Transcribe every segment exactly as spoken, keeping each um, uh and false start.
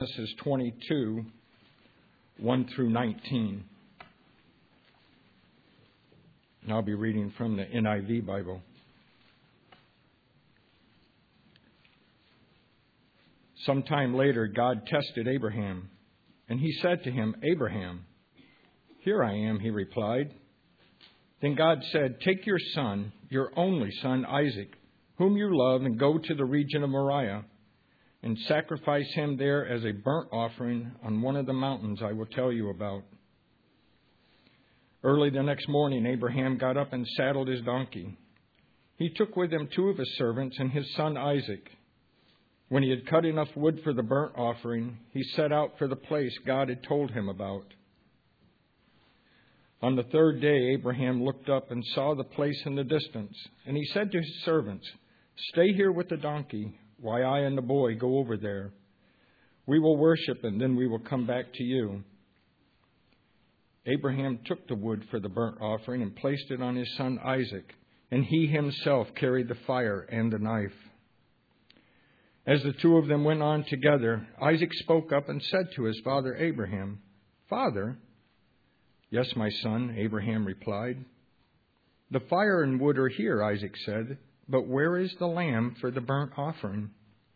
Genesis twenty-two, one through nineteen. And I'll be reading from the N I V Bible. Sometime later, God tested Abraham, and he said to him, "Abraham." "Here I am," he replied. Then God said, "Take your son, your only son Isaac, whom you love, and go to the region of Moriah, and sacrifice him there as a burnt offering on one of the mountains I will tell you about." Early the next morning, Abraham got up and saddled his donkey. He took with him two of his servants and his son Isaac. When he had cut enough wood for the burnt offering, he set out for the place God had told him about. On the third day, Abraham looked up and saw the place in the distance, and he said to his servants, "Stay here with the donkey, while I and the boy go over there. We will worship, and then we will come back to you." Abraham took the wood for the burnt offering and placed it on his son Isaac, and he himself carried the fire and the knife. As the two of them went on together, Isaac spoke up and said to his father Abraham, "Father?" "Yes, my son," Abraham replied. "The fire and wood are here," Isaac said, "but where is the lamb for the burnt offering?"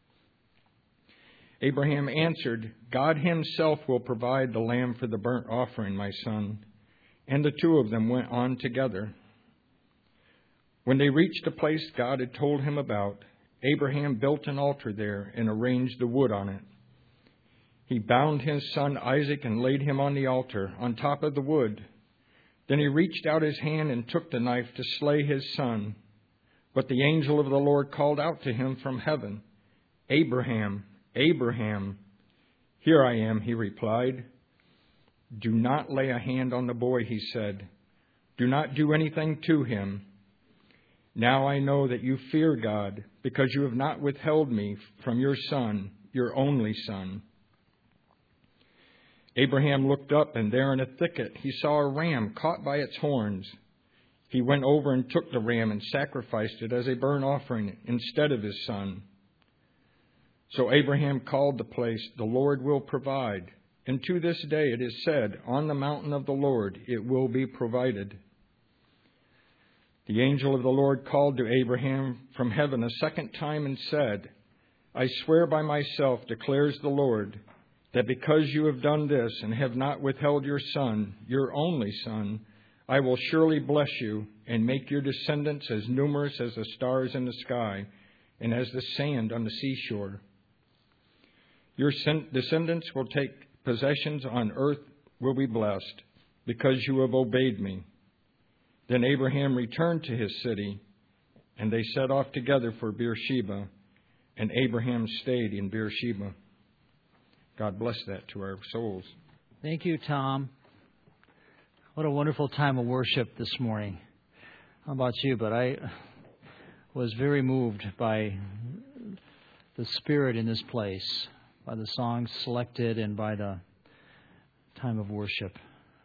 Abraham answered, "God himself will provide the lamb for the burnt offering, my son." And the two of them went on together. When they reached the place God had told him about, Abraham built an altar there and arranged the wood on it. He bound his son Isaac and laid him on the altar on top of the wood. Then he reached out his hand and took the knife to slay his son. But the angel of the Lord called out to him from heaven, "Abraham, Abraham." "Here I am," he replied. "Do not lay a hand on the boy," he said. "Do not do anything to him. Now I know that you fear God, because you have not withheld me from your son, your only son." Abraham looked up, and there in a thicket he saw a ram caught by its horns. He went over and took the ram and sacrificed it as a burnt offering instead of his son. So Abraham called the place, "The Lord will provide." And to this day it is said, "On the mountain of the Lord it will be provided." The angel of the Lord called to Abraham from heaven a second time and said, "I swear by myself, declares the Lord, that because you have done this and have not withheld your son, your only son, I will surely bless you and make your descendants as numerous as the stars in the sky and as the sand on the seashore. Your descendants will take possessions on earth, will be blessed, because you have obeyed me." Then Abraham returned to his city, and they set off together for Beersheba, and Abraham stayed in Beersheba. God bless that to our souls. Thank you, Tom. What a wonderful time of worship this morning. How about you? But I was very moved by the spirit in this place, by the songs selected, and by the time of worship.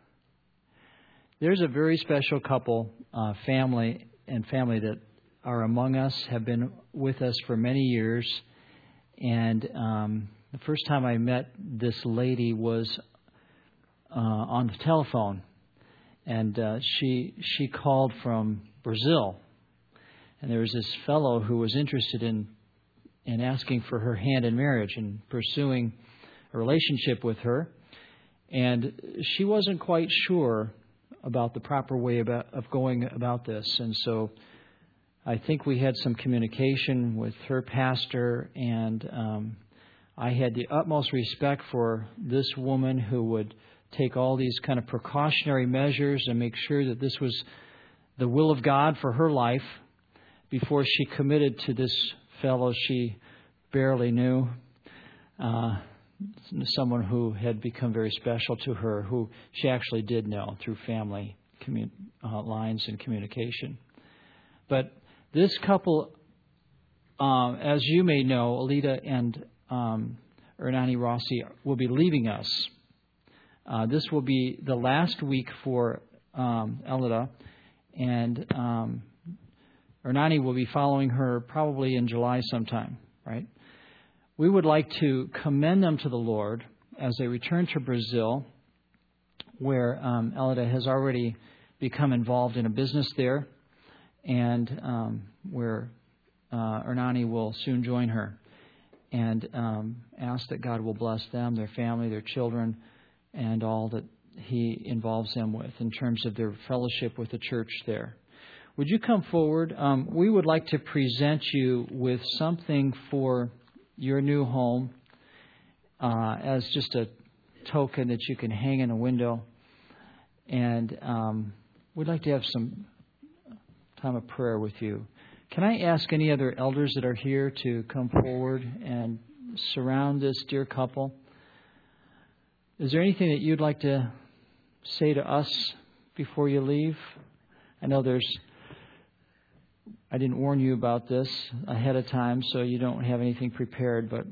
There's a very special couple, uh, family and family that are among us, have been with us for many years. And um, the first time I met this lady was uh, on the telephone. And uh, she she called from Brazil. And there was this fellow who was interested in, in asking for her hand in marriage and pursuing a relationship with her. And she wasn't quite sure about the proper way about, of going about this. And so I think we had some communication with her pastor, and um, I had the utmost respect for this woman who would take all these kind of precautionary measures and make sure that this was the will of God for her life before she committed to this fellow she barely knew. Uh, someone who had become very special to her, who she actually did know through family commun- uh, lines and communication. But this couple, uh, as you may know, Alita and um, Ernani Rossi will be leaving us. Uh, this will be the last week for um, Alita, and um, Ernani will be following her probably in July sometime, right? we would like to commend them to the Lord as they return to Brazil, where um, Elida has already become involved in a business there, and um, where uh, Ernani will soon join her. And um, ask that God will bless them, their family, their children, and all that He involves them with in terms of their fellowship with the church there. Would you come forward? Um, we would like to present you with something for your new home uh, as just a token that you can hang in a window. And um, we'd like to have some time of prayer with you. Can I ask any other elders that are here to come forward and surround this dear couple? Is there anything that you'd like to say to us before you leave? I know there's, I didn't warn you about this ahead of time, so you don't have anything prepared, but.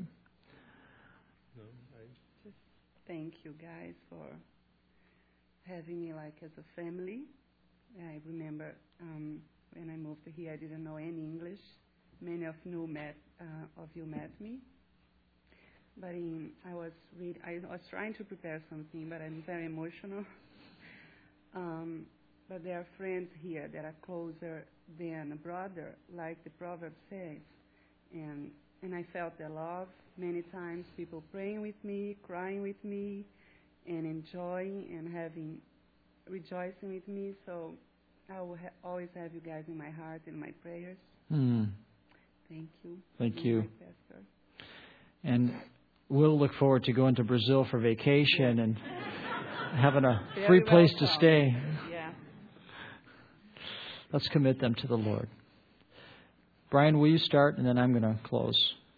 Just thank you guys for having me like as a family. I remember um, when I moved here, I didn't know any English. Many of you met, uh, of you met me. But in, I was read, I was trying to prepare something, but I'm very emotional. um, but there are friends here that are closer than a brother, like the proverb says. And and I felt their love many times, people praying with me, crying with me, and enjoying and having, rejoicing with me. So I will ha- always have you guys in my heart and my prayers. Hmm. Thank you. Thank you. My pastor. And we'll look forward to going to Brazil for vacation and having a Very free place to welcome. stay. Yeah. Let's commit them to the Lord. Brian, will you start, and then I'm going to close.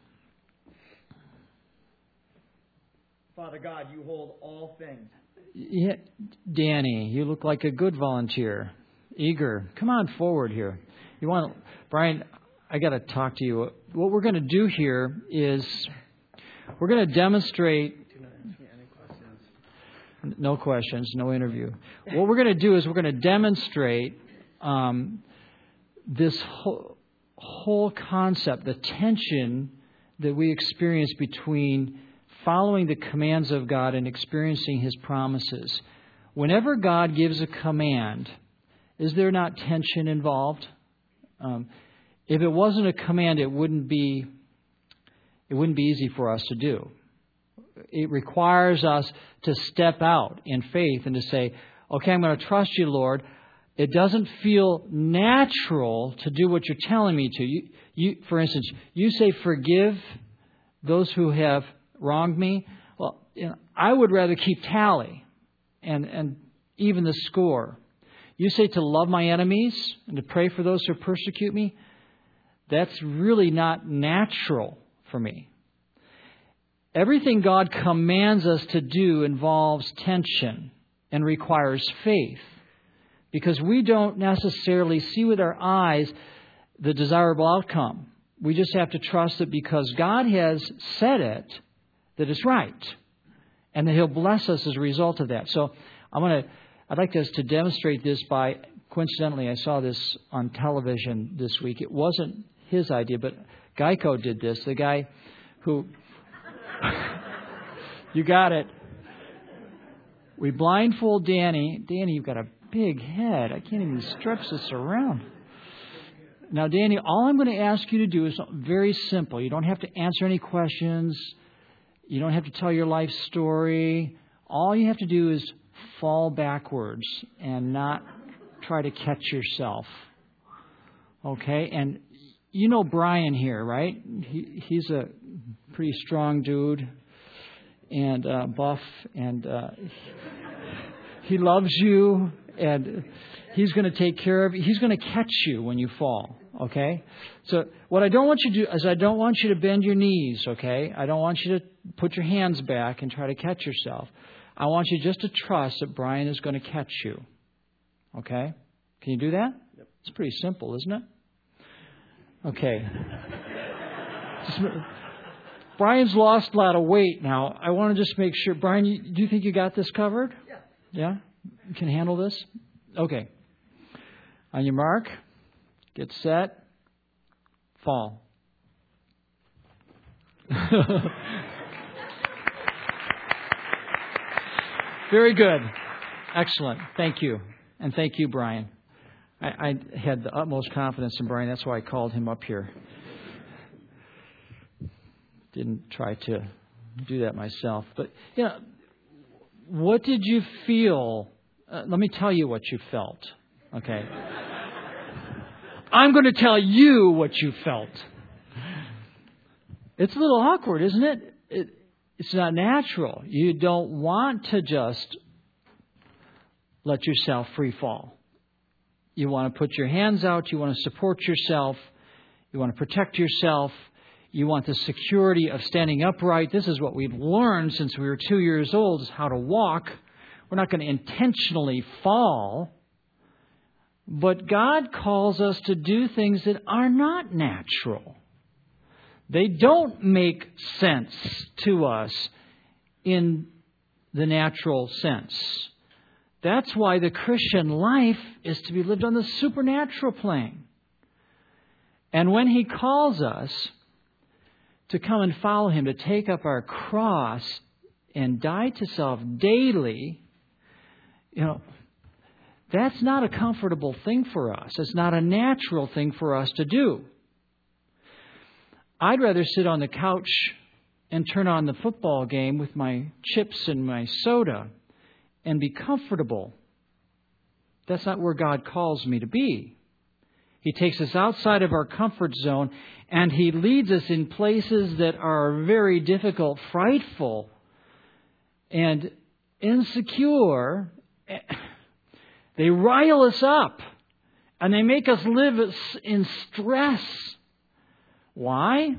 Father God, you hold all things. Yeah, Danny, you look like a good volunteer. Eager. Come on forward here. You want, Brian, I got to talk to you. What we're going to do here is we're going to demonstrate. No questions, no interview. What we're going to do is we're going to demonstrate um, this whole, whole concept, the tension that we experience between following the commands of God and experiencing His promises. Whenever God gives a command, is there not tension involved? Um, if it wasn't a command, it wouldn't be it wouldn't be easy for us to do. It requires us to step out in faith and to say, okay, I'm going to trust you, Lord. It doesn't feel natural to do what you're telling me to. You, you, for instance, you say, forgive those who have wronged me. Well, you know, I would rather keep tally and, and even the score. You say to love my enemies and to pray for those who persecute me. That's really not natural for me. Everything God commands us to do involves tension and requires faith, because we don't necessarily see with our eyes the desirable outcome. We just have to trust that because God has said it, that it's right, and that He'll bless us as a result of that. So I'm going to, I'd like us to demonstrate this by, coincidentally, I saw this on television this week. It wasn't his idea, but Geico did this. The guy who, you got it. We blindfold Danny. Danny, you've got a big head. I can't even stretch this around. Now, Danny, all I'm going to ask you to do is very simple. You don't have to answer any questions. You don't have to tell your life story. All you have to do is fall backwards and not try to catch yourself. Okay? And you know Brian here, right? He, he's a pretty strong dude and uh, buff, and uh, he loves you, and he's going to take care of you. He's going to catch you when you fall. Okay? So what I don't want you to do is I don't want you to bend your knees, okay? I don't want you to put your hands back and try to catch yourself. I want you just to trust that Brian is going to catch you. Okay? Can you do that? Yep. It's pretty simple, isn't it? Okay. Just, Brian's lost a lot of weight now. I want to just make sure. Brian, you, do you think you got this covered? Yeah. Yeah? You can handle this? Okay. On your mark, get set, fall. Very good. Excellent. Thank you. And thank you, Brian. I, I had the utmost confidence in Brian. That's why I called him up here. Didn't try to do that myself. But, you know, what did you feel? Uh, let me tell you what you felt. Okay. I'm going to tell you what you felt. It's a little awkward, isn't it? it it's not natural. You don't want to just let yourself free fall. You want to put your hands out. You want to support yourself. You want to protect yourself. You want the security of standing upright. This is what we've learned since we were two years old, is how to walk. We're not going to intentionally fall. But God calls us to do things that are not natural. They don't make sense to us in the natural sense. That's why the Christian life is to be lived on the supernatural plane. And when He calls us to come and follow Him, to take up our cross and die to self daily, you know, that's not a comfortable thing for us. It's not a natural thing for us to do. I'd rather sit on the couch and turn on the football game with my chips and my soda and be comfortable. That's not where God calls me to be. He takes us outside of our comfort zone, and He leads us in places that are very difficult, frightful, and insecure. They rile us up, and they make us live in stress. Why?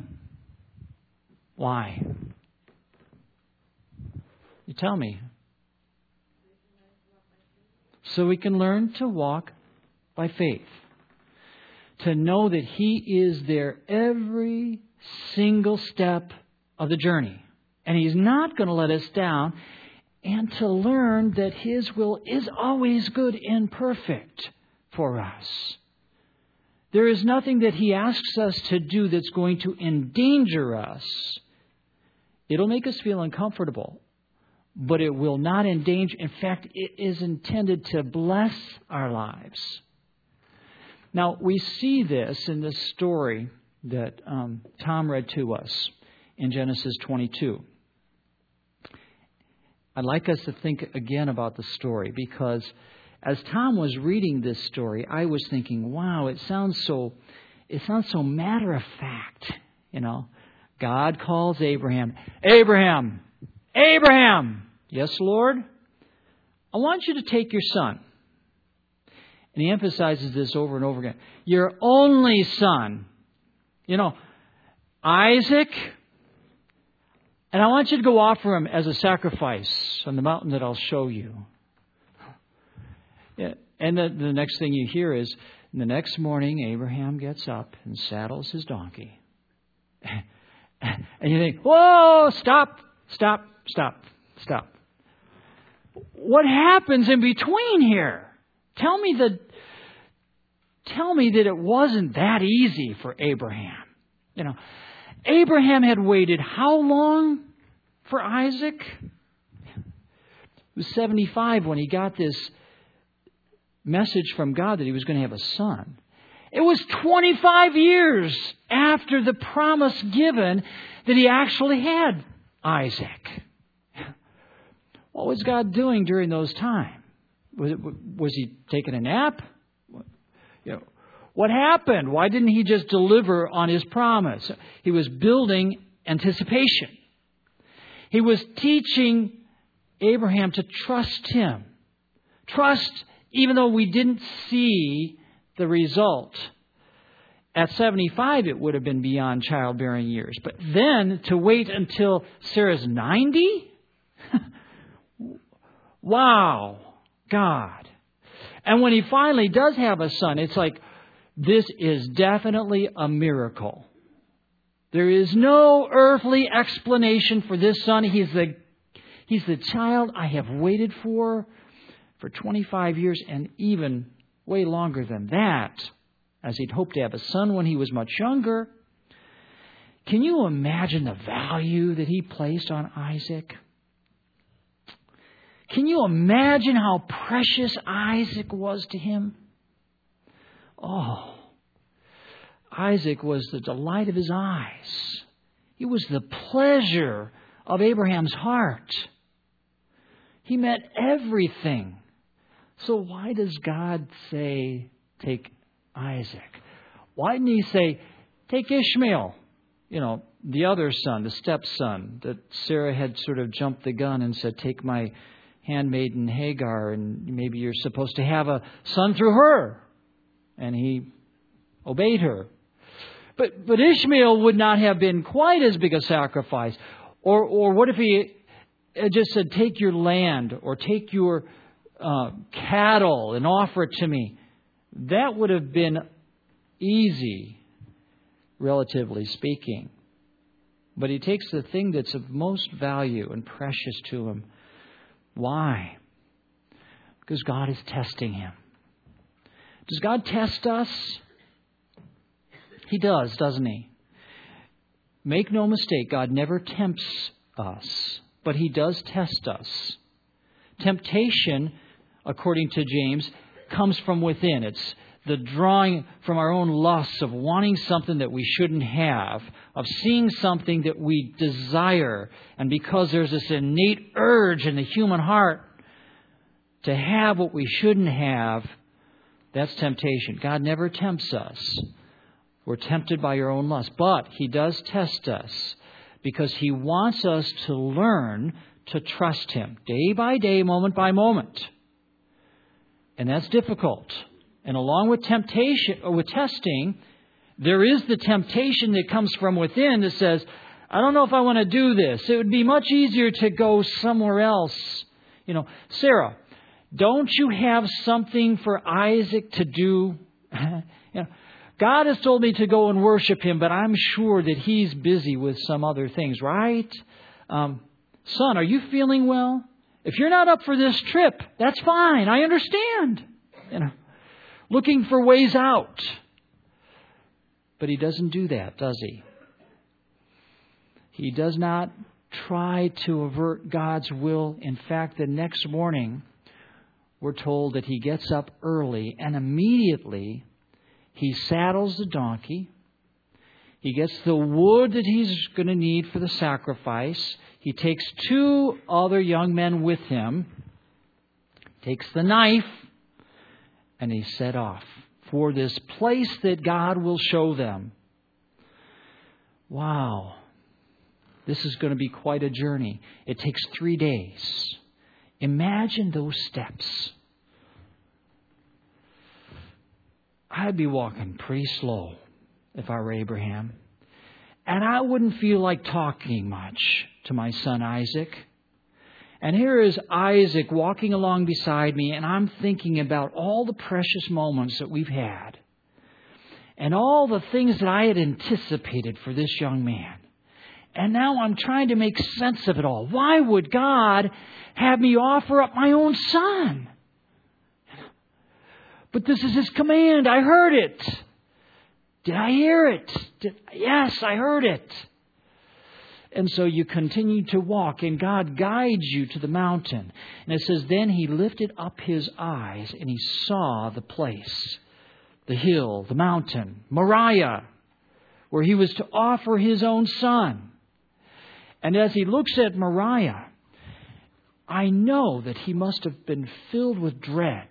Why? You tell me. So we can learn to walk by faith. To know that He is there every single step of the journey. And He's not going to let us down. And to learn that His will is always good and perfect for us. There is nothing that He asks us to do that's going to endanger us. It'll make us feel uncomfortable, but it will not endanger. In fact, it is intended to bless our lives. Now, we see this in this story that um, Tom read to us in Genesis twenty-two. I'd like us to think again about the story, because as Tom was reading this story, I was thinking, wow, it sounds so it sounds so matter of fact. You know, God calls Abraham, Abraham, Abraham. Yes, Lord, I want you to take your son. And He emphasizes this over and over again. Your only son, you know, Isaac. And I want you to go offer him as a sacrifice on the mountain that I'll show you. Yeah. And the, the next thing you hear is, the next morning, Abraham gets up and saddles his donkey. And you think, whoa, stop, stop, stop, stop. What happens in between here? Tell me that, tell me that it wasn't that easy for Abraham. You know, Abraham had waited how long for Isaac? It was seventy-five when he got this message from God that he was going to have a son. It was twenty-five years after the promise given that he actually had Isaac. What was God doing during those times? Was, it, was he taking a nap? You know, what happened? Why didn't He just deliver on His promise? He was building anticipation. He was teaching Abraham to trust Him. Trust even though we didn't see the result. At seventy-five, it would have been beyond childbearing years. But then to wait until Sarah's ninety? Wow, God. And when he finally does have a son, it's like, this is definitely a miracle. There is no earthly explanation for this son. He's the, he's the child I have waited for for twenty-five years, and even way longer than that, as he'd hoped to have a son when he was much younger. Can you imagine the value that he placed on Isaac? Can you imagine how precious Isaac was to him? Oh, Isaac was the delight of his eyes. He was the pleasure of Abraham's heart. He meant everything. So why does God say, take Isaac? Why didn't he say, take Ishmael? You know, the other son, the stepson, that Sarah had sort of jumped the gun and said, take my handmaiden Hagar, and maybe you're supposed to have a son through her. And he obeyed her. But but Ishmael would not have been quite as big a sacrifice. Or or what if he just said, take your land or take your uh, cattle and offer it to me? That would have been easy, relatively speaking. But he takes the thing that's of most value and precious to him. Why? Because God is testing him. Does God test us? He does, doesn't he? Make no mistake, God never tempts us, but he does test us. Temptation, according to James, comes from within. It's the drawing from our own lusts of wanting something that we shouldn't have, of seeing something that we desire. And because there's this innate urge in the human heart to have what we shouldn't have, that's temptation. God never tempts us. We're tempted by our own lust. But he does test us because he wants us to learn to trust him day by day, moment by moment. And that's difficult. And along with temptation, or with testing, there is the temptation that comes from within that says, I don't know if I want to do this. It would be much easier to go somewhere else. You know, Sarah, don't you have something for Isaac to do? you know, God has told me to go and worship him, but I'm sure that he's busy with some other things, right? Um, son, are you feeling well? If you're not up for this trip, that's fine. I understand. You know, looking for ways out. But he doesn't do that, does he? He does not try to avert God's will. In fact, the next morning, we're told that he gets up early and immediately he saddles the donkey. He gets the wood that he's going to need for the sacrifice. He takes two other young men with him, takes the knife, and he set off for this place that God will show them. Wow. This is going to be quite a journey. It takes three days. Imagine those steps. I'd be walking pretty slow if I were Abraham. And I wouldn't feel like talking much to my son Isaac. And here is Isaac walking along beside me, and I'm thinking about all the precious moments that we've had. And all the things that I had anticipated for this young man. And now I'm trying to make sense of it all. Why would God have me offer up my own son? But this is his command. I heard it. Did I hear it? Did, yes, I heard it. And so you continue to walk, and God guides you to the mountain. And it says, then he lifted up his eyes, and he saw the place, the hill, the mountain, Moriah, where he was to offer his own son. And as he looks at Moriah, I know that he must have been filled with dread.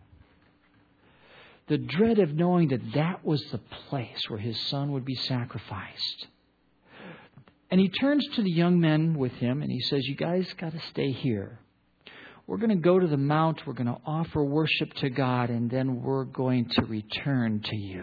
The dread of knowing that that was the place where his son would be sacrificed. And he turns to the young men with him and he says, you guys got to stay here. We're going to go to the mount. We're going to offer worship to God. And then we're going to return to you.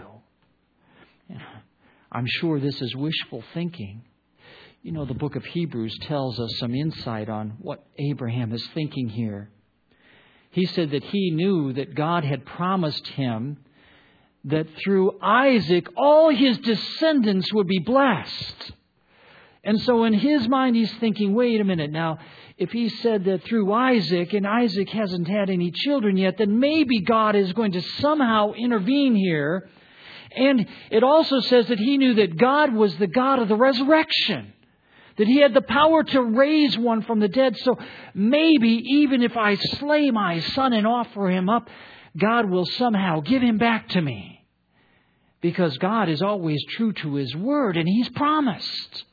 I'm sure this is wishful thinking. You know, the book of Hebrews tells us some insight on what Abraham is thinking here. He said that he knew that God had promised him that through Isaac, all his descendants would be blessed. And so in his mind, he's thinking, wait a minute now, if he said that through Isaac, and Isaac hasn't had any children yet, then maybe God is going to somehow intervene here And it also says that he knew that God was the God of the resurrection. That he had the power to raise one from the dead. So maybe even if I slay my son and offer him up, God will somehow give him back to me. Because God is always true to His word, and He's promised.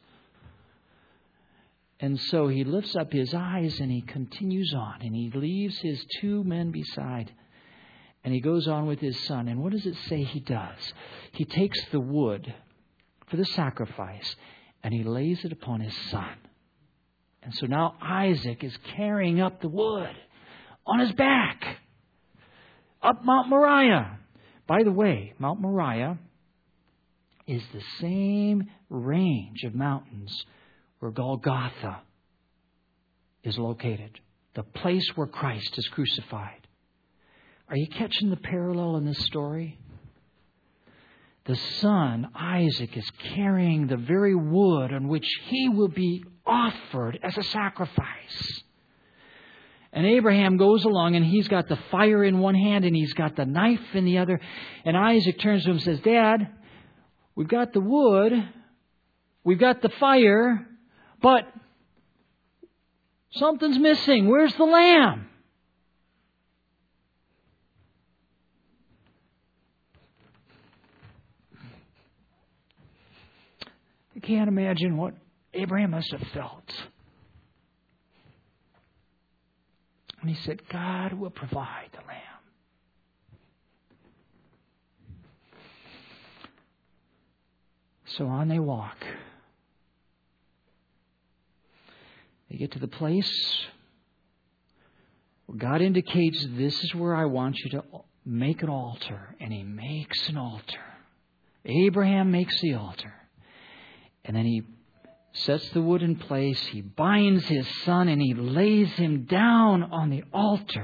And so he lifts up his eyes and he continues on. And he leaves his two men beside. And he goes on with his son. And what does it say he does? He takes the wood for the sacrifice and he lays it upon his son. And so now Isaac is carrying up the wood on his back up Mount Moriah. By the way, Mount Moriah is the same range of mountains where Golgotha is located. The place where Christ is crucified. Are you catching the parallel in this story? The son, Isaac, is carrying the very wood on which he will be offered as a sacrifice. And Abraham goes along and he's got the fire in one hand and he's got the knife in the other. And Isaac turns to him and says, Dad, we've got the wood, we've got the fire, but something's missing. Where's the lamb? I can't imagine what Abraham must have felt. And he said, God will provide the lamb. So on they walk. They get to the place where God indicates, this is where I want you to make an altar. And He makes an altar. Abraham makes the altar. And then he sets the wood in place. He binds his son and he lays him down on the altar.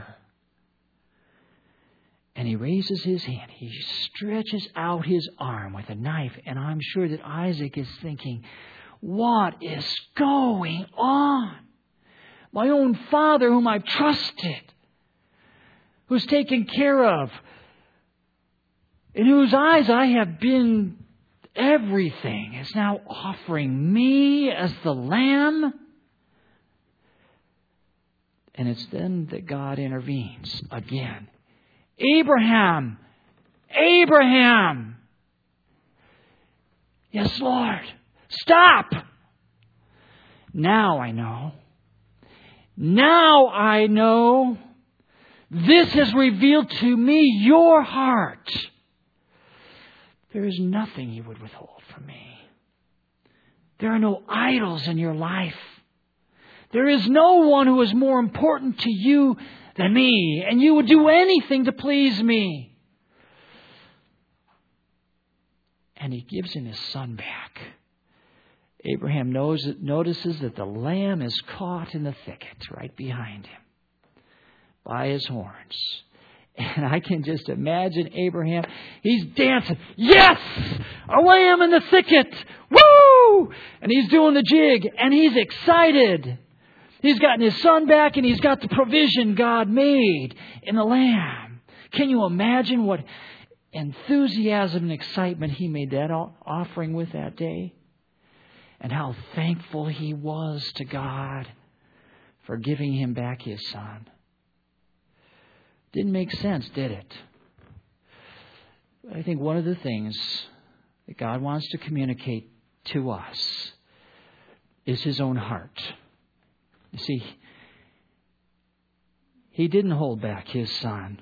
And he raises his hand. He stretches out his arm with a knife. And I'm sure that Isaac is thinking, what is going on? My own father whom I've trusted, who's taken care of, in whose eyes I have been everything, is now offering me as the lamb. And it's then that God intervenes again. Abraham! Abraham! Yes, Lord. Stop! Now I know. Now I know. This has revealed to me your heart. There is nothing you would withhold from me. There are no idols in your life. There is no one who is more important to you than me, and you would do anything to please me. And He gives him his son back. Abraham knows, notices that the lamb is caught in the thicket right behind him by his horns. And I can just imagine Abraham. He's dancing. Yes! A lamb in the thicket! Woo! And he's doing the jig. And he's excited. He's gotten his son back and he's got the provision God made in the lamb. Can you imagine what enthusiasm and excitement he made that offering with that day? And how thankful he was to God for giving him back his son. Didn't make sense, did it? I think one of the things that God wants to communicate to us is His own heart. You see, He didn't hold back His son.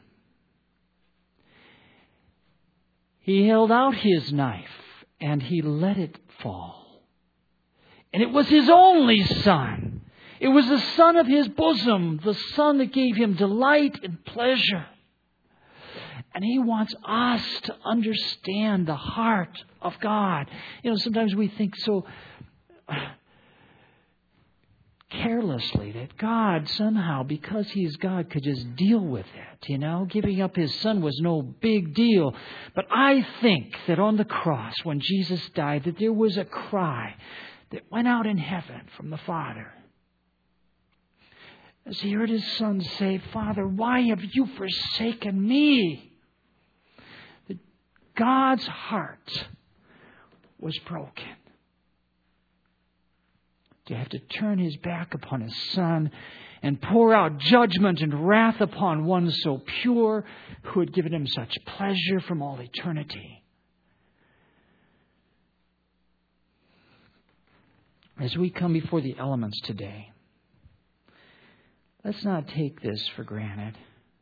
He held out His knife and He let it fall. And it was His only son. It was the son of His bosom, the son that gave Him delight and pleasure. And He wants us to understand the heart of God. You know, sometimes we think so carelessly that God somehow, because He's God, could just deal with it. You know, giving up His son was no big deal. But I think that on the cross, when Jesus died, that there was a cry that went out in heaven from the Father. As He heard His son say, Father, why have you forsaken me? God's heart was broken. To have to turn His back upon His Son and pour out judgment and wrath upon one so pure who had given Him such pleasure from all eternity. As we come before the elements today, let's not take this for granted.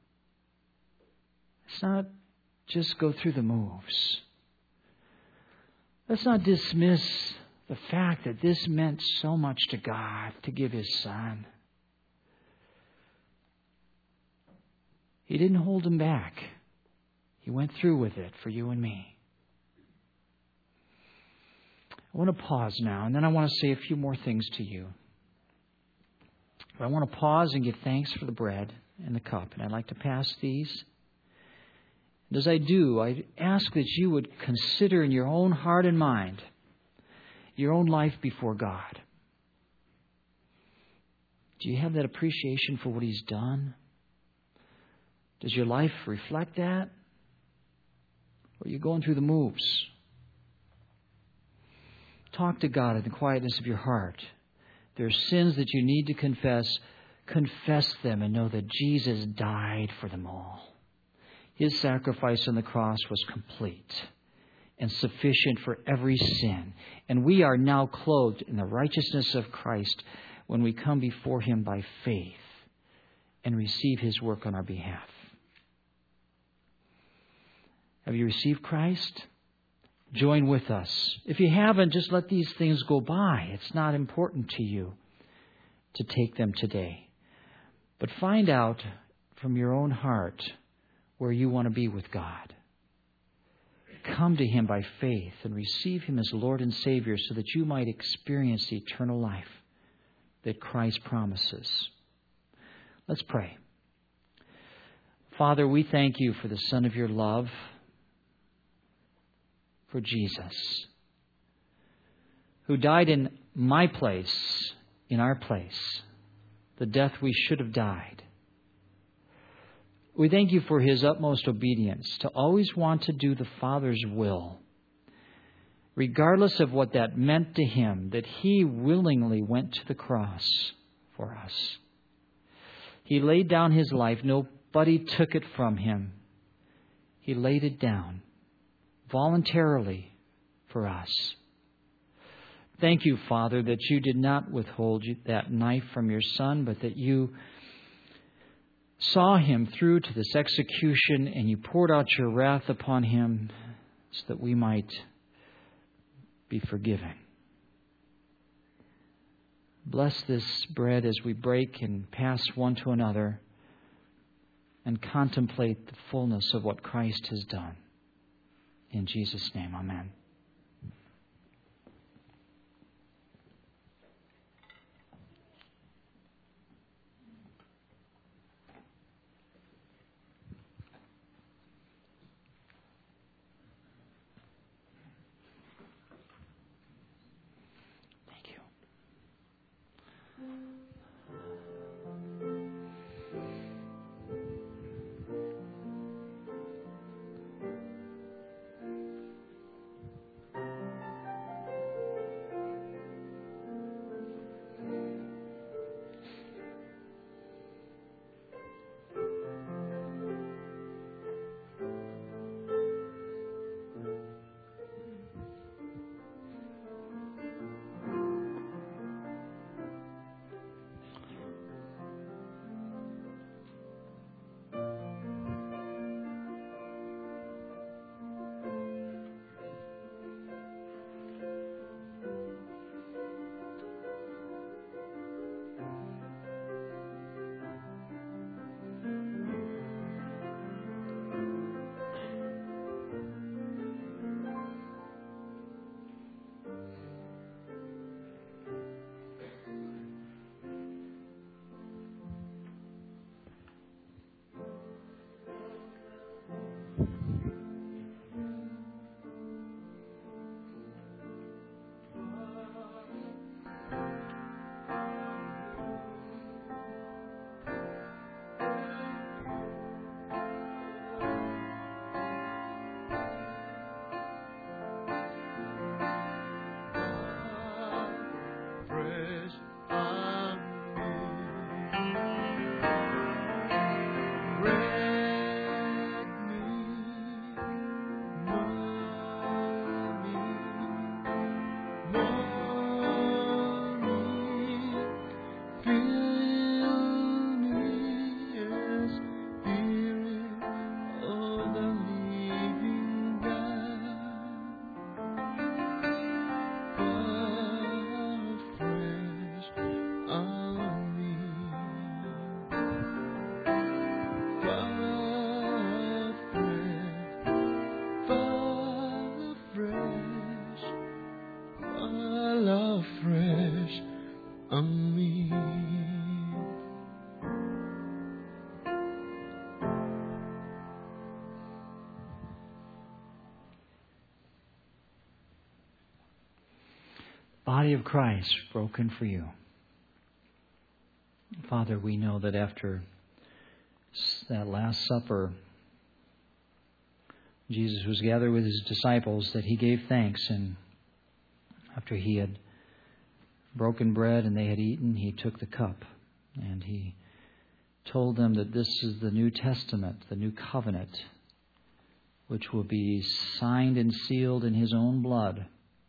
Let's not just go through the moves. Let's not dismiss the fact that this meant so much to God to give His Son. He didn't hold Him back. He went through with it for you and me. I want to pause now, and then I want to say a few more things to you. But I want to pause and give thanks for the bread and the cup, and I'd like to pass these. And as I do, I ask that you would consider in your own heart and mind your own life before God. Do you have that appreciation for what He's done? Does your life reflect that? Or are you going through the moves? Talk to God in the quietness of your heart. There are sins that you need to confess. Confess them and know that Jesus died for them all. His sacrifice on the cross was complete and sufficient for every sin. And we are now clothed in the righteousness of Christ when we come before Him by faith and receive His work on our behalf. Have you received Christ? Join with us. If you haven't, just let these things go by. It's not important to you to take them today. But find out from your own heart where you want to be with God. Come to Him by faith and receive Him as Lord and Savior so that you might experience the eternal life that Christ promises. Let's pray. Father, we thank You for the Son of Your love, for Jesus, who died in my place, in our place, the death we should have died. We thank You for His utmost obedience, to always want to do the Father's will, regardless of what that meant to Him, that He willingly went to the cross for us. He laid down His life. Nobody took it from Him. He laid it down voluntarily for us. Thank You, Father, that You did not withhold that knife from Your Son, but that You saw Him through to this execution and You poured out Your wrath upon Him so that we might be forgiven. Bless this bread as we break and pass one to another and contemplate the fullness of what Christ has done. In Jesus' name, amen. Thank you. body of Christ broken for you. Father, we know that after that Last Supper, Jesus was gathered with His disciples, that He gave thanks, and after He had broken bread and they had eaten, He took the cup and He told them that this is the New Testament, the New Covenant, which will be signed and sealed in His own blood,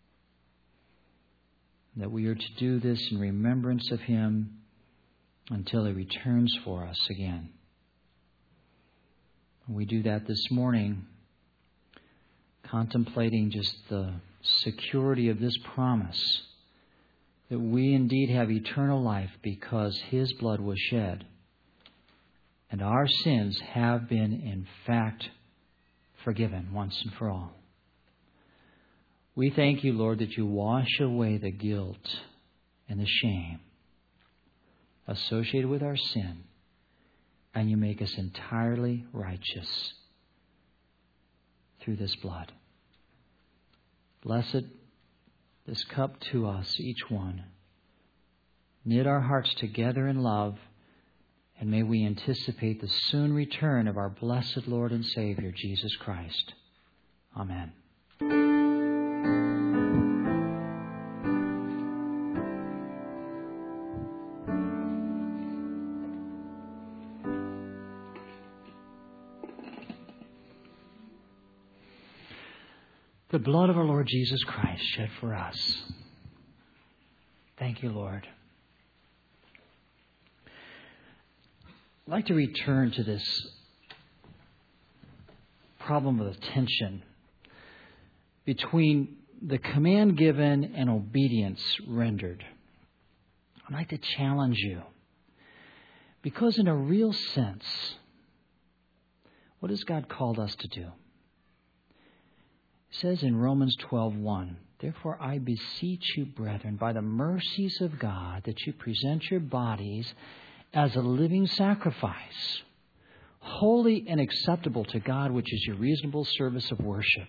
that we are to do this in remembrance of Him until He returns for us again. We do that this morning, contemplating just the security of this promise, that we indeed have eternal life because His blood was shed, and our sins have been, in fact, forgiven once and for all. We thank You, Lord, that You wash away the guilt and the shame associated with our sin, and You make us entirely righteous through this blood. Blessed this cup to us, each one. Knit our hearts together in love, and may we anticipate the soon return of our blessed Lord and Savior, Jesus Christ. Amen. The blood of our Lord Jesus Christ shed for us. Thank You, Lord. I'd like to return to this problem of the tension between the command given and obedience rendered. I'd like to challenge you, because in a real sense, what has God called us to do? It says in Romans twelve one, "Therefore I beseech you, brethren, by the mercies of God, that you present your bodies as a living sacrifice, holy and acceptable to God, which is your reasonable service of worship."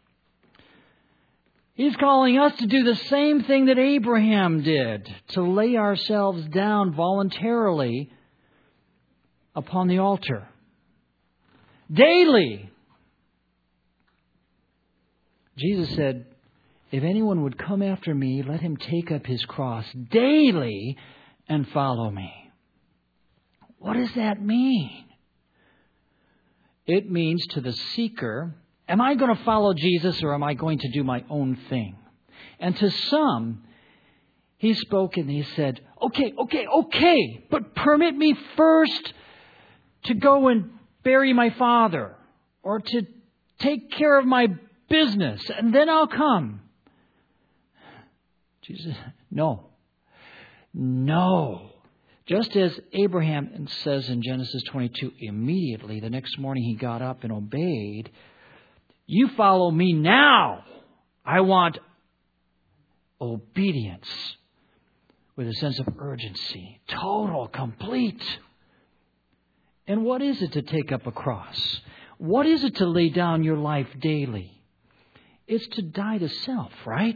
He's calling us to do the same thing that Abraham did, to lay ourselves down voluntarily upon the altar. Daily. Jesus said, "If anyone would come after me, let him take up his cross daily and follow me." What does that mean? It means to the seeker, am I going to follow Jesus or am I going to do my own thing? And to some, He spoke and He said, okay, okay, okay, but permit me first to go and bury my father or to take care of my business and then I'll come. Jesus, no, no. Just as Abraham says in Genesis twenty-two, immediately the next morning he got up and obeyed. You follow me now. I want obedience with a sense of urgency. Total, complete. And what is it to take up a cross? What is it to lay down your life daily? It's to die to self, right?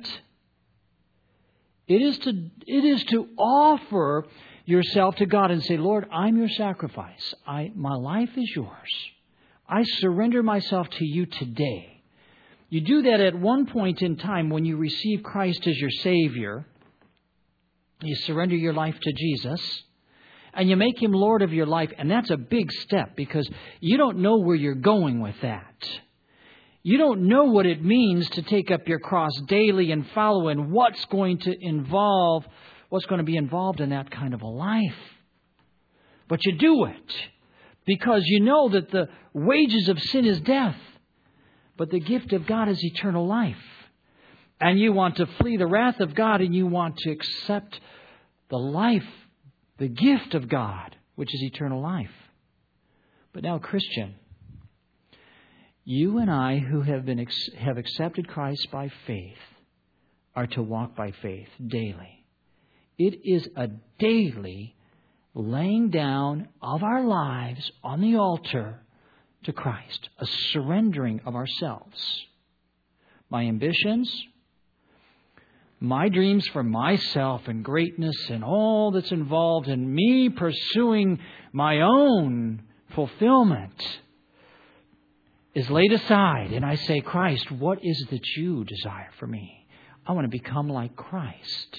It is to, it is to offer yourself to God and say, Lord, I'm your sacrifice. I, my life is yours. I surrender myself to you today. You do that at one point in time when you receive Christ as your Savior. You surrender your life to Jesus and you make Him Lord of your life. And that's a big step because you don't know where you're going with that. You don't know what it means to take up your cross daily and follow and what's going to involve, what's going to be involved in that kind of a life. But you do it because you know that the wages of sin is death, but the gift of God is eternal life. And you want to flee the wrath of God and you want to accept the life, the gift of God, which is eternal life. But now, Christian, you and I who have been have accepted Christ by faith are to walk by faith daily. It is a daily laying down of our lives on the altar to Christ, a surrendering of ourselves. My ambitions, my dreams for myself and greatness and all that's involved in me pursuing my own fulfillment is laid aside. And I say, Christ, what is it that you desire for me? I want to become like Christ.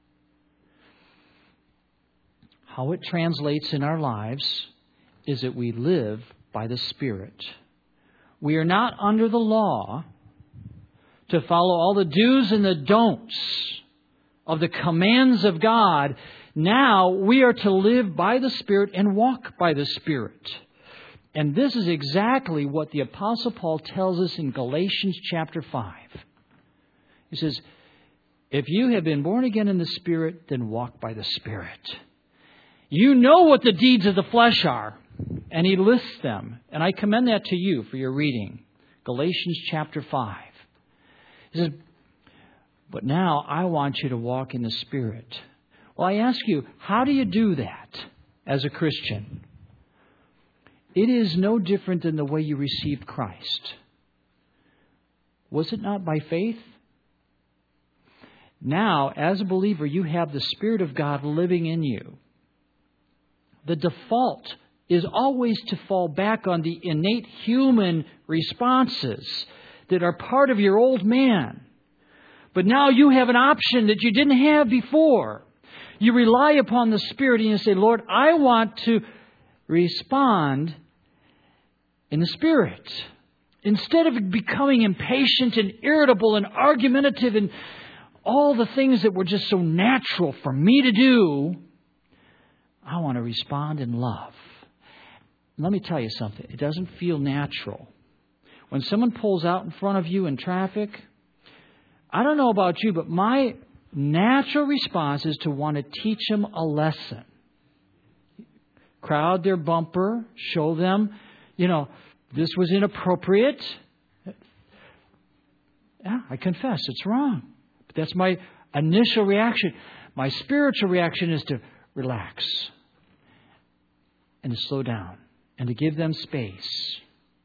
How it translates in our lives is that we live by the Spirit. We are not under the law to follow all the do's and the don'ts of the commands of God. Now we are to live by the Spirit and walk by the Spirit. And this is exactly what the Apostle Paul tells us in Galatians chapter five. He says, if you have been born again in the Spirit, then walk by the Spirit. You know what the deeds of the flesh are. And he lists them. And I commend that to you for your reading. Galatians chapter five. He says, but now I want you to walk in the Spirit. Well, I ask you, how do you do that as a Christian? It is no different than the way you received Christ. Was it not by faith? Now, as a believer, you have the Spirit of God living in you. The default is always to fall back on the innate human responses that are part of your old man. But now you have an option that you didn't have before. You rely upon the Spirit and you say, Lord, I want to respond in the Spirit. Instead of becoming impatient and irritable and argumentative and all the things that were just so natural for me to do, I want to respond in love. Let me tell you something. It doesn't feel natural. When someone pulls out in front of you in traffic, I don't know about you, but my natural response is to want to teach them a lesson. Crowd their bumper, show them, you know, this was inappropriate. Yeah, I confess, it's wrong. But that's my initial reaction. My spiritual reaction is to relax and to slow down and to give them space.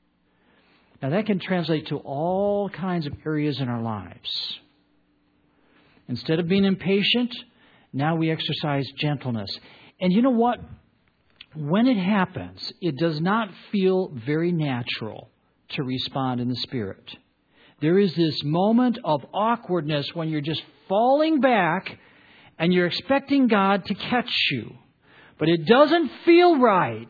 Now that can translate to all kinds of areas in our lives. Instead of being impatient, now we exercise gentleness. And you know what? When it happens, it does not feel very natural to respond in the Spirit. There is this moment of awkwardness when you're just falling back and you're expecting God to catch you. But it doesn't feel right.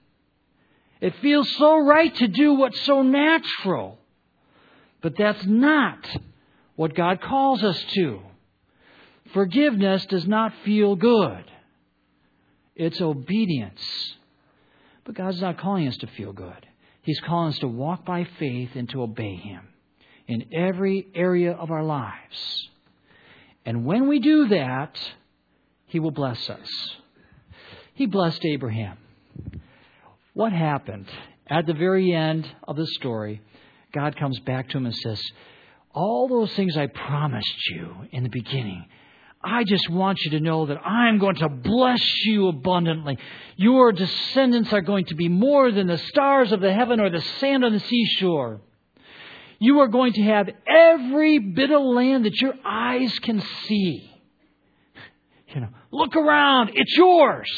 It feels so right to do what's so natural. But that's not what God calls us to. Forgiveness does not feel good. It's obedience. But God's not calling us to feel good. He's calling us to walk by faith and to obey Him in every area of our lives. And when we do that, He will bless us. He blessed Abraham. What happened? At the very end of the story, God comes back to him and says, all those things I promised you in the beginning, I just want you to know that I'm going to bless you abundantly. Your descendants are going to be more than the stars of the heaven or the sand on the seashore. You are going to have every bit of land that your eyes can see. You know, look around. It's yours.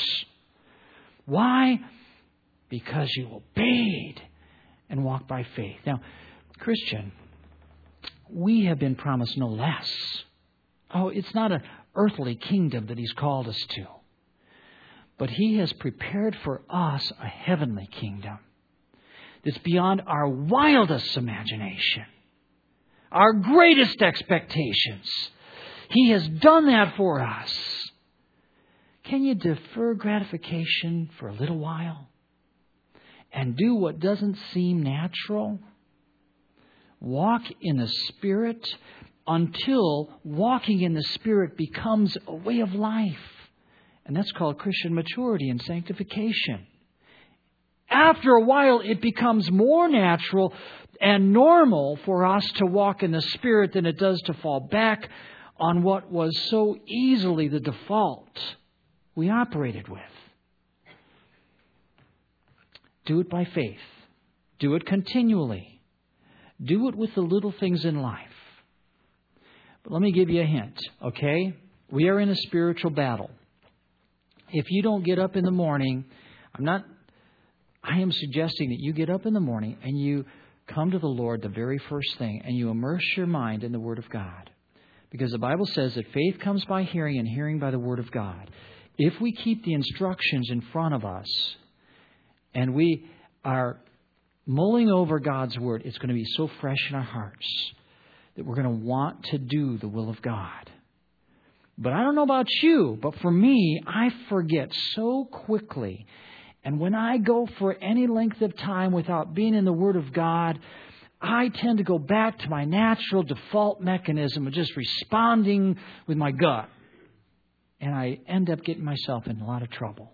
Why? Because you obeyed and walked by faith. Now, Christian, we have been promised no less. Oh, it's not an earthly kingdom that He's called us to. But He has prepared for us a heavenly kingdom that's beyond our wildest imagination, our greatest expectations. He has done that for us. Can you defer gratification for a little while and do what doesn't seem natural? Walk in the Spirit until walking in the Spirit becomes a way of life. And that's called Christian maturity and sanctification. After a while, it becomes more natural and normal for us to walk in the Spirit than it does to fall back on what was so easily the default we operated with. Do it by faith. Do it continually. Do it with the little things in life. But let me give you a hint, okay? We are in a spiritual battle. If you don't get up in the morning, I'm not, I am suggesting that you get up in the morning and you come to the Lord the very first thing and you immerse your mind in the Word of God. Because the Bible says that faith comes by hearing and hearing by the Word of God. If we keep the instructions in front of us and we are mulling over God's Word, it's going to be so fresh in our hearts that we're going to want to do the will of God. But I don't know about you, but for me, I forget so quickly. And when I go for any length of time without being in the Word of God, I tend to go back to my natural default mechanism of just responding with my gut. And I end up getting myself in a lot of trouble.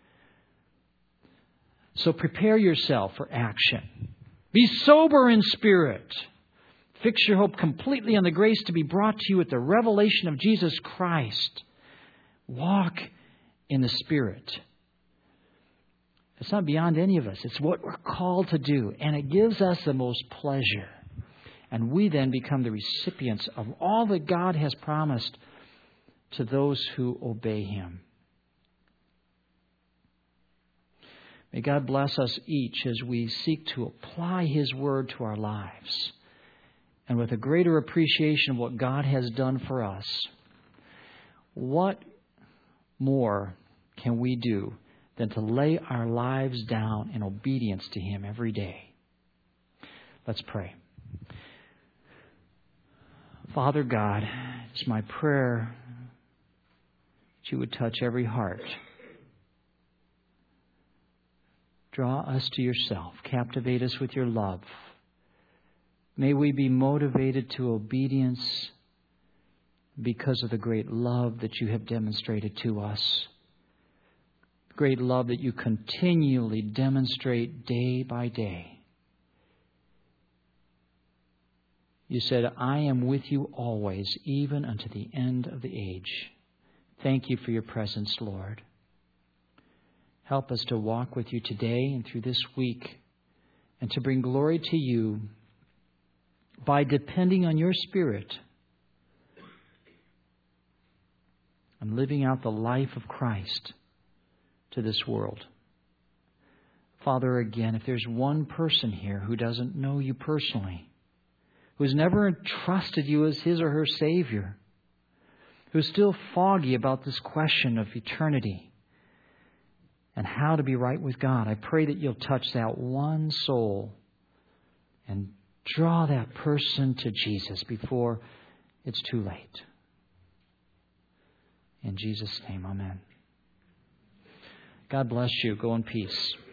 So prepare yourself for action. Be sober in spirit. Fix your hope completely on the grace to be brought to you at the revelation of Jesus Christ. Walk in the Spirit. It's not beyond any of us. It's what we're called to do. And it gives us the most pleasure. And we then become the recipients of all that God has promised to those who obey Him. May God bless us each as we seek to apply His Word to our lives. And with a greater appreciation of what God has done for us, what more can we do than to lay our lives down in obedience to Him every day? Let's pray. Father God, it's my prayer that You would touch every heart. Draw us to Yourself. Captivate us with Your love. May we be motivated to obedience because of the great love that You have demonstrated to us. Great love that You continually demonstrate day by day. You said, I am with you always, even unto the end of the age. Thank You for Your presence, Lord. Help us to walk with You today and through this week and to bring glory to You by depending on Your Spirit and living out the life of Christ to this world. Father, again, if there's one person here who doesn't know You personally, who's never entrusted You as his or her Savior, who's still foggy about this question of eternity and how to be right with God, I pray that You'll touch that one soul and draw that person to Jesus before it's too late. In Jesus' name, amen. God bless you. Go in peace.